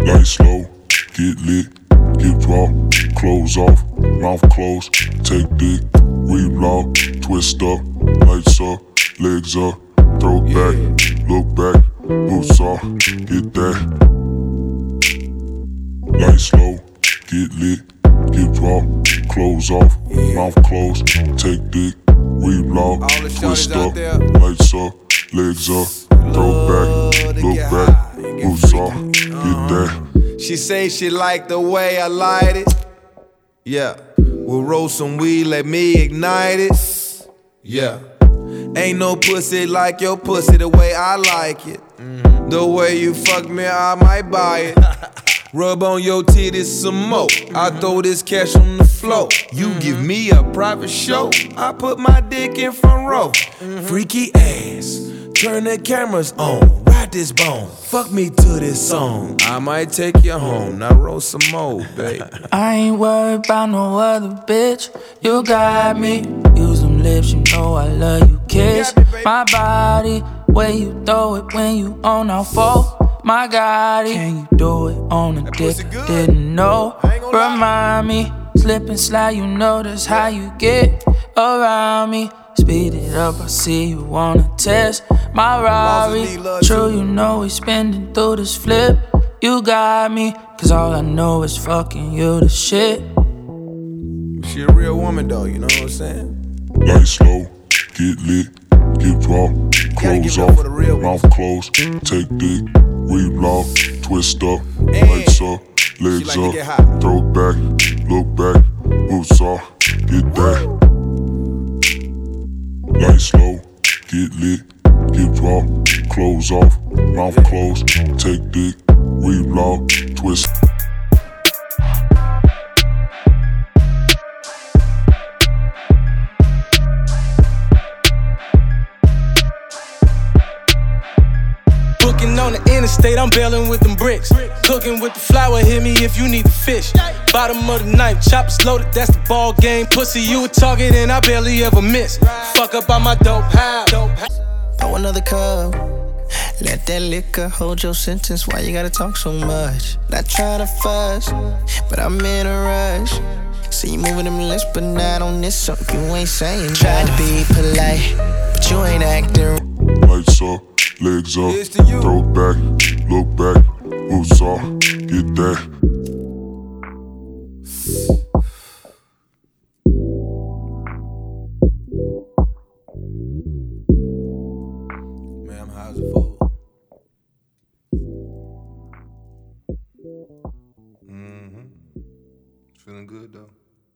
Lights low, get lit, hip drop, clothes off, mouth closed, take dick, reblog, twist up, lights up, legs up, throw back, look back, boots off, get that. Lights low, get lit, hip drop, clothes off, mouth closed, take dick, reblog, twist up, lights up, legs up, throw back, look back, boots off, get that. She say she like the way I light it. Yeah, we'll roll some weed, let me ignite it. Yeah, ain't no pussy like your pussy the way I like it. The way you fuck me, I might buy it. Rub on your titties some more. I throw this cash on the floor. You give me a private show. I put my dick in front row. Freaky ass, turn the cameras on. Ride this bone, fuck me to this song. I might take you home, now roll some more, baby. I ain't worried about no other bitch. You got me. Use them lips, you know I love you. Kiss my body, way you throw it when you on our phone. My God, can you do it on a dick? Didn't know. Remind me, slip and slide, you know that's how you get around me. Speed it up, I see you wanna test my Rari. True, you know we spinning through this flip. You got me, cause all I know is fucking you the shit. She a real woman though, you know what I'm saying? Lights low, get lit, hip drop, clothes off, mouth closed, take dick, reblog, twist up, lights up, legs up, throw back, look back, boots off, get that. Lights low, get lit, hip drop, clothes off, mouth closed, take dick, reblog, twist. Booking on the interstate, I'm bailing with them bricks. Cooking with the flour, hit me if you need the fish. Bottom of the knife, choppers loaded, that's the ball game. Pussy, you a target and I barely ever miss. Fuck up on my dope house. Pour another cup. Let that liquor hold your sentence. Why you gotta talk so much? Not trying to fuss, but I'm in a rush. See you moving them lips, but not on this song. You ain't saying. Tried to be polite, but you ain't acting. Lights up, legs up, throw back, look back, boots off, get that. Man, I'm high as a fool. Feeling good though.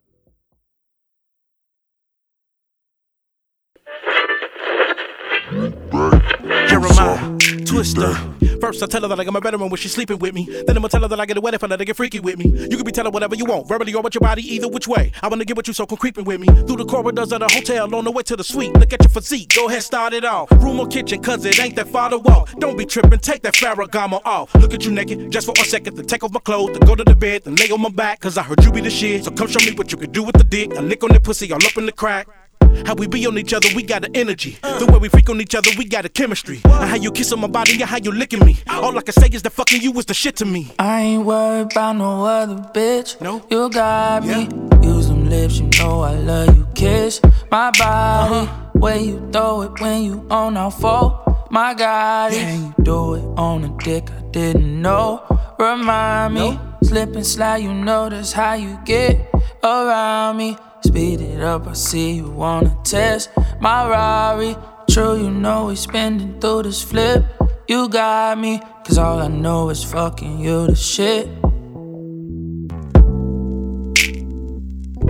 Jeremiah, Twister. First I tell her that I got my veteran when she's sleeping with me. Then I'ma tell her that I get it wet if I let her get freaky with me. You can be telling whatever you want, verbally or with your body, either which way. I wanna get with you, so come creeping with me. Through the corridors of the hotel, on the way to the suite. Look at your physique, go ahead, start it off. Room or kitchen, cause it ain't that far to walk. Don't be tripping, take that Ferragamo off. Look at you naked, just for a second, to take off my clothes, to go to the bed, then lay on my back. Cause I heard you be the shit, so come show me what you can do with the dick. I lick on that pussy all up in the crack. How we be on each other, we got the energy. The way we freak on each other, we got a chemistry. And how you kiss on my body and how you licking me. All I can say is that fucking you was the shit to me. I ain't worried about no other bitch. No? You got me. Use them lips, you know I love you. Kiss my body, way you throw it when you on our phone. My God, can you do it on a dick I didn't know? Remind me, slip and slide, you know that's how you get around me. Speed it up, I see you wanna test my Rari. True, you know we spinning through this flip. You got me, cause all I know is fucking you the shit.